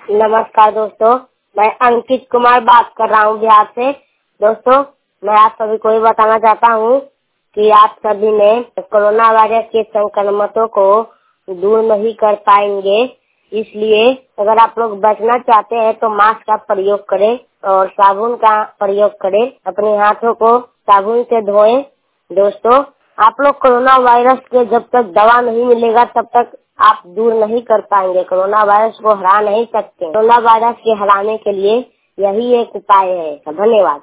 नमस्कार दोस्तों, मैं अंकित कुमार बात कर रहा हूँ बिहार से। दोस्तों, मैं आप सभी को ये बताना चाहता हूँ कि आप सभी ने कोरोना वायरस के संक्रमणों को दूर नहीं कर पाएंगे। इसलिए अगर आप लोग बचना चाहते हैं तो मास्क का प्रयोग करें और साबुन का प्रयोग करें। अपने हाथों को साबुन से धोएं। दोस्तों, आप लोग कोरोना वायरस के जब तक दवा नहीं मिलेगा तब तक आप दूर नहीं कर पाएंगे। कोरोना वायरस को हरा नहीं सकते। कोरोना वायरस के हराने के लिए यही एक उपाय है। धन्यवाद।